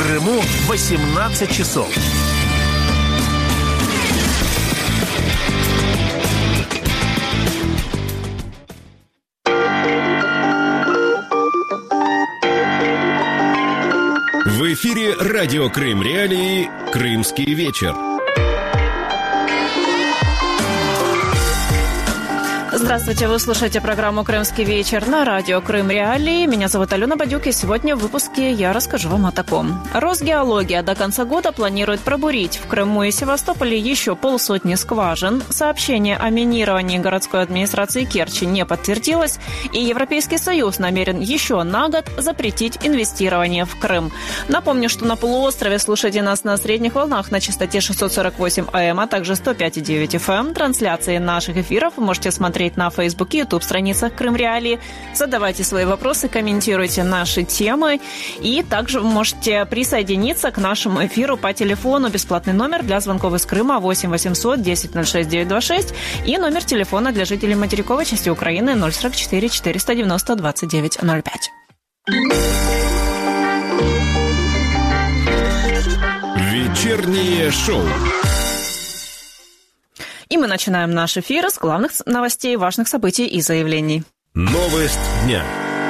Крыму 18 часов. В эфире радио Крым Реалии «Крымский вечер». Здравствуйте, вы слушаете программу «Крымский вечер» на радио Крым Реалии. Меня зовут Алена Бадюк, и сегодня в выпуске я расскажу вам о таком. Росгеология до конца года планирует пробурить в Крыму и Севастополе еще 50 скважин. Сообщение о минировании городской администрации Керчи не подтвердилось, и Европейский Союз намерен еще на год запретить инвестирование в Крым. Напомню, что на полуострове слушайте нас на средних волнах на частоте 648 АМ, а также 105,9 FM. Трансляции наших эфиров вы можете смотреть на Фейсбуке, Ютуб-страницах Крым Реалии. Задавайте свои вопросы, комментируйте наши темы. И также вы можете присоединиться к нашему эфиру по телефону. Бесплатный номер для звонков из Крыма 8 800 10 06 926 и номер телефона для жителей материковой части Украины 044 490 29 05. Вечернее шоу. И мы начинаем наш эфир с главных новостей, важных событий и заявлений. Новость дня.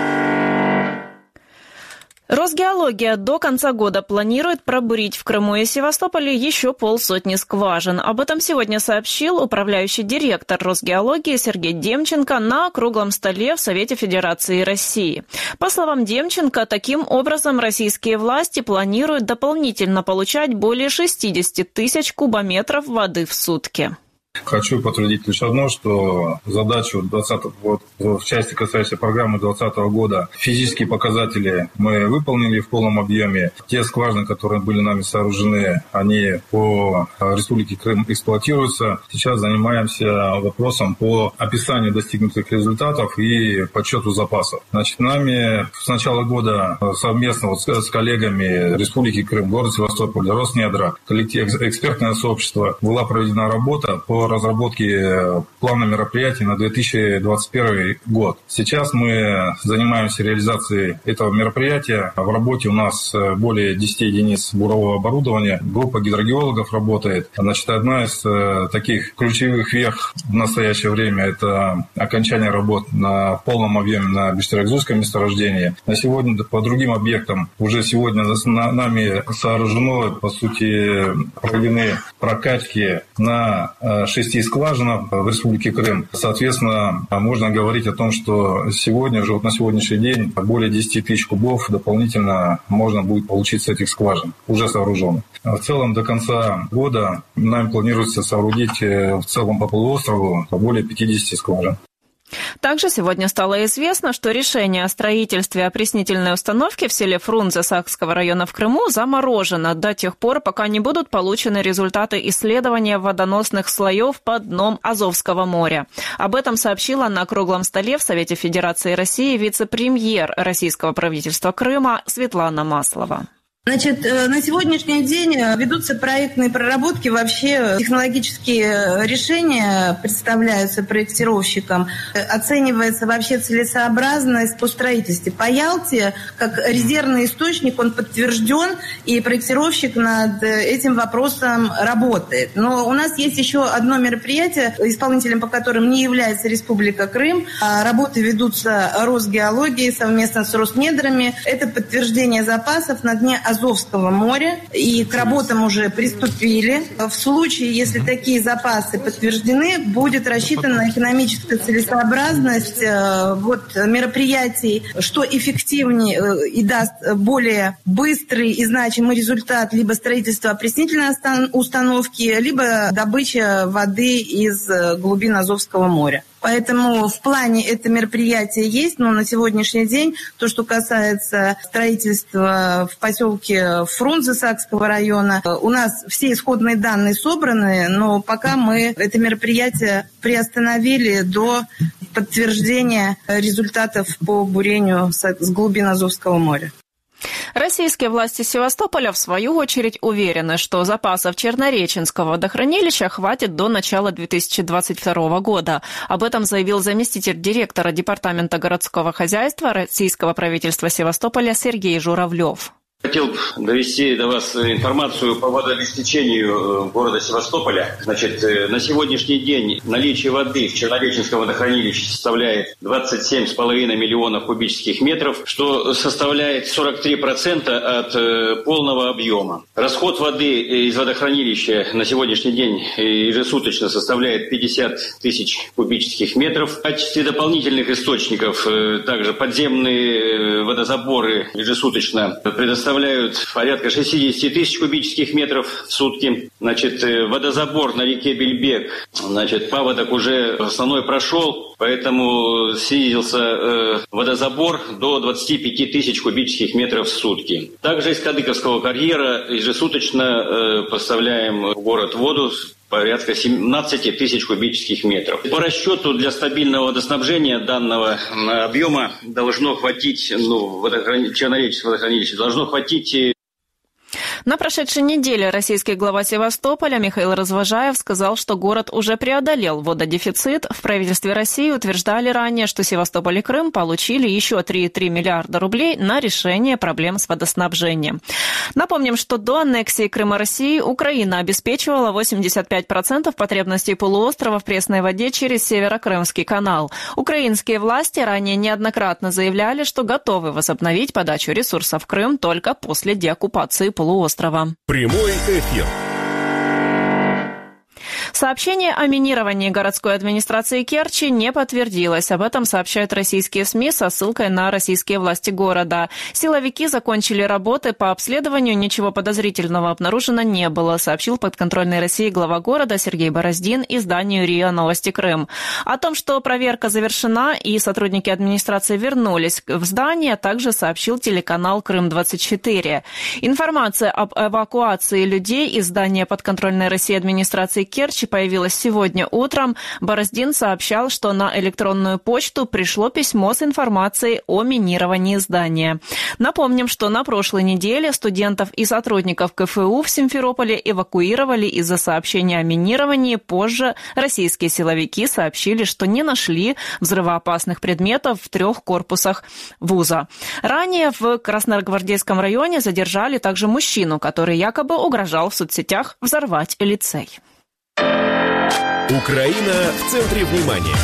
Росгеология до конца года планирует пробурить в Крыму и Севастополе еще 50 скважин. Об этом сегодня сообщил управляющий директор Росгеологии Сергей Демченко на круглом столе в Совете Федерации России. По словам Демченко, таким образом российские власти планируют дополнительно получать более 60 тысяч кубометров воды в сутки. Хочу подтвердить лишь одно, что задачу 20 в части, касающейся программы 2020 года, физические показатели мы выполнили в полном объеме. Те скважины, которые были нами сооружены, они по Республике Крым эксплуатируются. Сейчас занимаемся вопросом по описанию достигнутых результатов и подсчету запасов. Значит, нами с начала года совместно с коллегами Республики Крым, город Севастополь, Роснедра, коллектив, экспертное сообщество была проведена работа по разработке плана мероприятий на 2021 год. Сейчас мы занимаемся реализацией этого мероприятия. В работе у нас более 10 единиц бурового оборудования. Группа гидрогеологов работает. Значит, одна из таких ключевых вех в настоящее время – это окончание работ на полном объеме на Бестерекзутском месторождении. На сегодня по другим объектам уже сегодня нами сооружено, по сути, проведены прокачки на 6 скважинах в Республике Крым. Соответственно, можно говорить о том, что сегодня, уже на сегодняшний день, более 10 тысяч кубов дополнительно можно будет получить с этих скважин, уже сооруженных. В целом, до конца года нам планируется соорудить в целом по полуострову более 50 скважин. Также сегодня стало известно, что решение о строительстве опреснительной установки в селе Фрунзе Сакского района в Крыму заморожено до тех пор, пока не будут получены результаты исследования водоносных слоев под дном Азовского моря. Об этом сообщила на круглом столе в Совете Федерации России вице-премьер российского правительства Крыма Светлана Маслова. Значит, на сегодняшний день ведутся проектные проработки, вообще технологические решения представляются проектировщикам, оценивается вообще целесообразность по строительству. По Ялте, как резервный источник, он подтвержден, и проектировщик над этим вопросом работает. Но у нас есть еще одно мероприятие, исполнителем по которым не является Республика Крым. Работы ведутся Росгеологией совместно с Роснедрами. Это подтверждение запасов на дне Азовского моря, и к работам уже приступили. В случае, если такие запасы подтверждены, будет рассчитана экономическая целесообразность мероприятий, что эффективнее и даст более быстрый и значимый результат либо строительства опреснительной установки, либо добыча воды из глубин Азовского моря. Поэтому в плане это мероприятие есть, но на сегодняшний день то, что касается строительства в поселке Фрунзе Сакского района, у нас все исходные данные собраны, но пока мы это мероприятие приостановили до подтверждения результатов по бурению с глубин Азовского моря. Российские власти Севастополя, в свою очередь, уверены, что запасов Чернореченского водохранилища хватит до начала 2022 года. Об этом заявил заместитель директора Департамента городского хозяйства российского правительства Севастополя Сергей Журавлев. Хотел бы довести до вас информацию по водообеспечению города Севастополя. Значит, на сегодняшний день наличие воды в Чернореченском водохранилище составляет 27,5 миллионов кубических метров, что составляет 43% от полного объема. Расход воды из водохранилища на сегодняшний день ежесуточно составляет 50 тысяч кубических метров. В качестве дополнительных источников также подземные водозаборы ежесуточно предоставляют порядка 60 тысяч кубических метров в сутки. Значит, водозабор на реке Бельбек, значит, паводок уже основной прошел, поэтому снизился водозабор до 25 тысяч кубических метров в сутки. Также из Кадыковского карьера ежесуточно поставляем в город воду порядка 17 тысяч кубических метров. По расчету для стабильного водоснабжения данного объема должно хватить, Чернореченского водохранилища должно хватить. На прошедшей неделе российский глава Севастополя Михаил Развожаев сказал, что город уже преодолел вододефицит. В правительстве России утверждали ранее, что Севастополь и Крым получили еще 3,3 миллиарда рублей на решение проблем с водоснабжением. Напомним, что до аннексии Крыма России Украина обеспечивала 85% потребностей полуострова в пресной воде через Северокрымский канал. Украинские власти ранее неоднократно заявляли, что готовы возобновить подачу ресурсов в Крым только после деоккупации полуострова. Прямой эфир. Сообщение о минировании городской администрации Керчи не подтвердилось. Об этом сообщают российские СМИ со ссылкой на российские власти города. Силовики закончили работы по обследованию, ничего подозрительного обнаружено не было, сообщил подконтрольный России глава города Сергей Бороздин изданию РИА Новости Крым. О том, что проверка завершена и сотрудники администрации вернулись в здание, также сообщил телеканал Крым-24. Информация об эвакуации людей из здания подконтрольной России администрации Керчи появилась сегодня утром. Бороздин сообщал, что на электронную почту пришло письмо с информацией о минировании здания. Напомним, что на прошлой неделе студентов и сотрудников КФУ в Симферополе эвакуировали из-за сообщения о минировании. Позже российские силовики сообщили, что не нашли взрывоопасных предметов в 3 корпусах вуза. Ранее в Красногвардейском районе задержали также мужчину, который якобы угрожал в соцсетях взорвать лицей. Украина в центре внимания.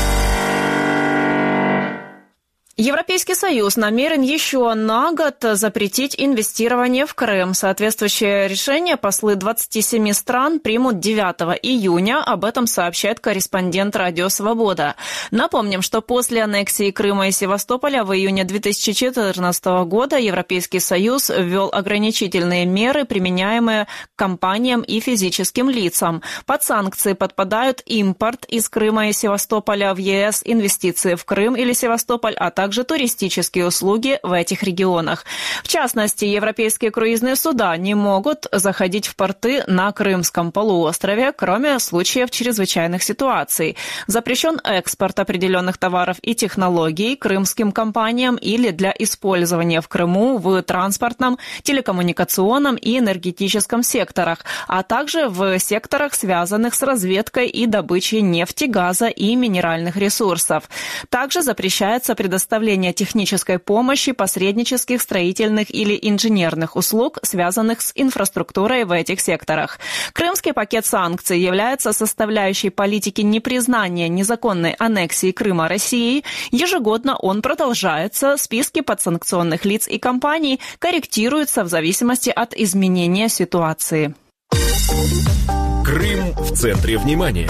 Европейский Союз намерен еще на год запретить инвестирование в Крым. Соответствующее решение послы 27 стран примут 9 июня. Об этом сообщает корреспондент «Радио Свобода». Напомним, что после аннексии Крыма и Севастополя в июне 2014 года Европейский Союз ввел ограничительные меры, применяемые компаниям и физическим лицам. Под санкции подпадают импорт из Крыма и Севастополя в ЕС, инвестиции в Крым или Севастополь, а также туристические услуги в этих регионах. В частности, европейские круизные суда не могут заходить в порты на Крымском полуострове, кроме случаев чрезвычайных ситуаций. Запрещен экспорт определенных товаров и технологий крымским компаниям или для использования в Крыму в транспортном, телекоммуникационном и энергетическом секторах, а также в секторах, связанных с разведкой и добычей нефти, газа и минеральных ресурсов. Также запрещается предоставление технической помощи, посреднических, строительных или инженерных услуг, связанных с инфраструктурой в этих секторах. Крымский пакет санкций является составляющей политики непризнания незаконной аннексии Крыма Россией. Ежегодно он продолжается. Списки подсанкционных лиц и компаний корректируются в зависимости от изменения ситуации. Крым в центре внимания.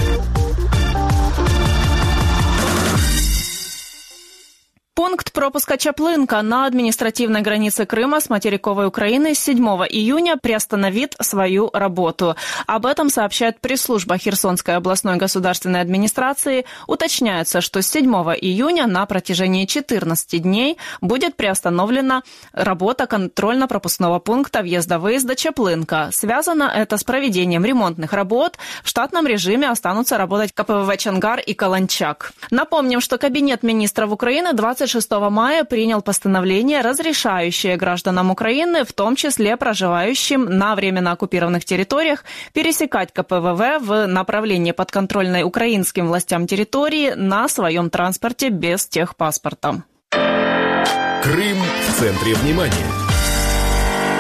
Пункт пропуска Чаплынка на административной границе Крыма с материковой Украиной с 7 июня приостановит свою работу. Об этом сообщает пресс-служба Херсонской областной государственной администрации. Уточняется, что с 7 июня на протяжении 14 дней будет приостановлена работа контрольно-пропускного пункта въезда-выезда Чаплынка. Связано это с проведением ремонтных работ. В штатном режиме останутся работать КПВВ «Чангар» и «Каланчак». Напомним, что Кабинет министров Украины 26 мая принял постановление, разрешающее гражданам Украины, в том числе проживающим на временно оккупированных территориях, пересекать КПВВ в направлении подконтрольной украинским властям территории на своем транспорте без техпаспорта. Крым в центре внимания.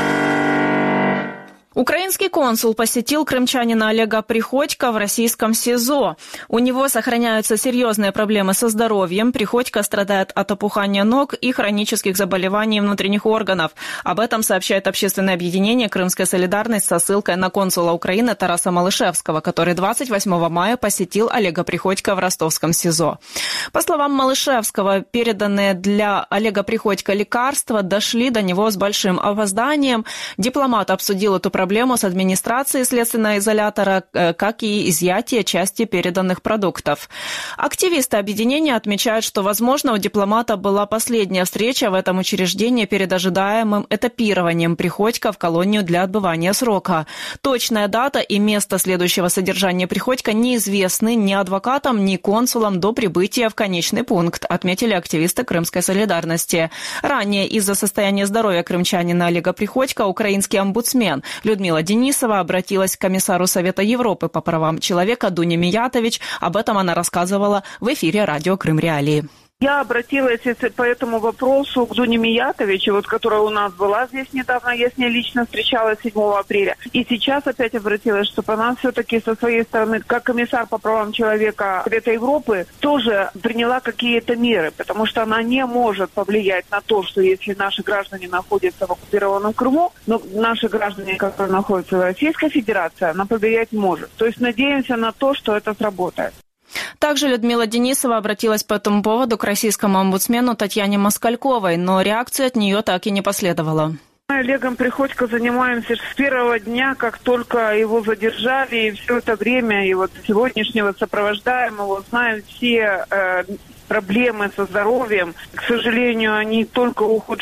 Украинский консул посетил крымчанина Олега Приходько в российском СИЗО. У него сохраняются серьезные проблемы со здоровьем. Приходько страдает от опухания ног и хронических заболеваний внутренних органов. Об этом сообщает общественное объединение «Крымская солидарность» со ссылкой на консула Украины Тараса Малышевского, который 28 мая посетил Олега Приходько в ростовском СИЗО. По словам Малышевского, переданные для Олега Приходько лекарства дошли до него с большим опозданием. Дипломат обсудил эту проблему с администрацией следственного изолятора, как и изъятие части переданных продуктов. Активисты объединения отмечают, что, возможно, у дипломата была последняя встреча в этом учреждении перед ожидаемым этапированием Приходько в колонию для отбывания срока. Точная дата и место следующего содержания Приходько неизвестны ни адвокатам, ни консулам до прибытия в конечный пункт, отметили активисты Крымской солидарности. Ранее из-за состояния здоровья крымчанина Олега Приходько украинский омбудсмен Людмила Денисова обратилась к комиссару Совета Европы по правам человека Дуне Миятович. Об этом она рассказывала в эфире радио «Крым Реалии». Я обратилась по этому вопросу к Дуне Миятович, которая у нас была здесь недавно. Я с ней лично встречалась 7 апреля. И сейчас опять обратилась, чтобы она все-таки со своей стороны, как комиссар по правам человека Совета Европы, тоже приняла какие-то меры. Потому что она не может повлиять на то, что если наши граждане находятся в оккупированном Крыму, но наши граждане, которые находятся в Российской Федерации, она повлиять может. То есть надеемся на то, что это сработает. Также Людмила Денисова обратилась по этому поводу к российскому омбудсмену Татьяне Москальковой, но реакции от нее так и не последовало. Мы Олегом Приходько занимаемся с первого дня, как только его задержали, и все это время, и сегодняшнего сопровождаем его, знаем все проблемы со здоровьем. К сожалению, они только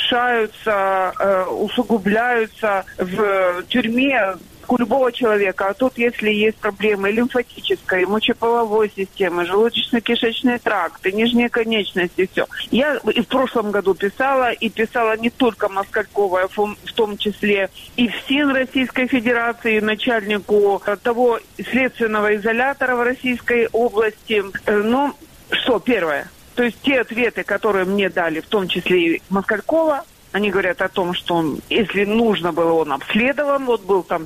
ухудшаются, усугубляются в тюрьме у любого человека. А тут, если есть проблемы лимфатической, мочеполовой системы, желудочно-кишечный тракт, и нижние конечности, все. Я и в прошлом году писала не только Москальковой, а в том числе и в СИН Российской Федерации, начальнику того следственного изолятора в Российской области. Но что, первое, то есть те ответы, которые мне дали, в том числе и Москалькова, они говорят о том, что он, если нужно было, он обследован, был там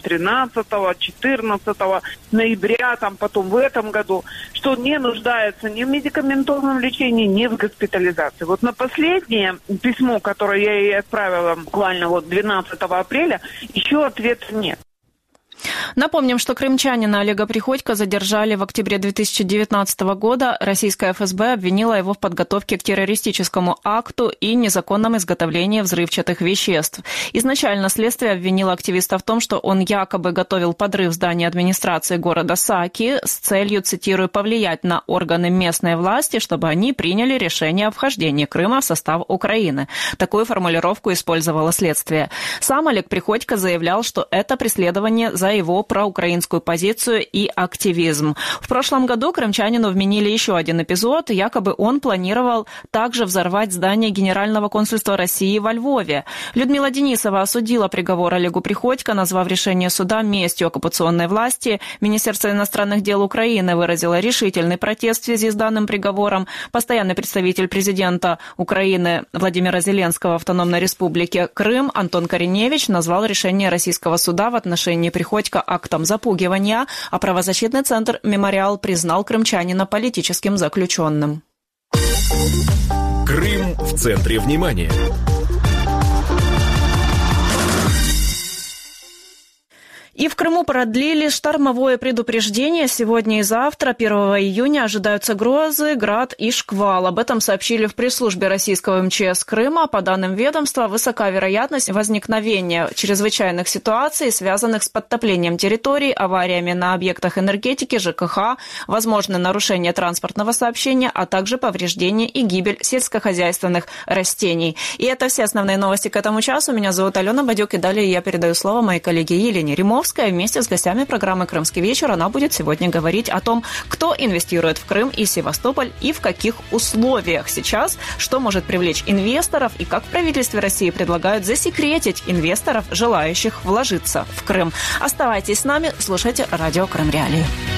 13-14 ноября, потом в этом году, что он не нуждается ни в медикаментозном лечении, ни в госпитализации. На последнее письмо, которое я ей отправила буквально 12 апреля, еще ответа нет. Напомним, что крымчанина Олега Приходько задержали в октябре 2019 года. Российская ФСБ обвинила его в подготовке к террористическому акту и незаконном изготовлении взрывчатых веществ. Изначально следствие обвинило активиста в том, что он якобы готовил подрыв здания администрации города Саки с целью, цитирую, повлиять на органы местной власти, чтобы они приняли решение о вхождении Крыма в состав Украины. Такую формулировку использовало следствие. Сам Олег Приходько заявлял, что это преследование за его проукраинскую позицию и активизм. В прошлом году крымчанину вменили еще один эпизод. Якобы он планировал также взорвать здание Генерального консульства России во Львове. Людмила Денисова осудила приговор Олегу Приходько, назвав решение суда местью оккупационной власти. Министерство иностранных дел Украины выразило решительный протест в связи с данным приговором. Постоянный представитель президента Украины Владимира Зеленского в Автономной Республике Крым Антон Кореневич назвал решение российского суда в отношении Приходько актом запугивания, а правозащитный центр «Мемориал» признал крымчанина политическим заключенным. Крым в центре внимания. И в Крыму продлили штормовое предупреждение. Сегодня и завтра, 1 июня, ожидаются грозы, град и шквал. Об этом сообщили в пресс-службе российского МЧС Крыма. По данным ведомства, высока вероятность возникновения чрезвычайных ситуаций, связанных с подтоплением территорий, авариями на объектах энергетики, ЖКХ, возможны нарушения транспортного сообщения, а также повреждение и гибель сельскохозяйственных растений. И это все основные новости к этому часу. Меня зовут Алена Бадюк, и далее я передаю слово моей коллеге Елене Римовской. Вместе с гостями программы «Крымский вечер» она будет сегодня говорить о том, кто инвестирует в Крым и Севастополь и в каких условиях сейчас, что может привлечь инвесторов и как в правительстве России предлагают засекретить инвесторов, желающих вложиться в Крым. Оставайтесь с нами, слушайте радио «Крым Реалии».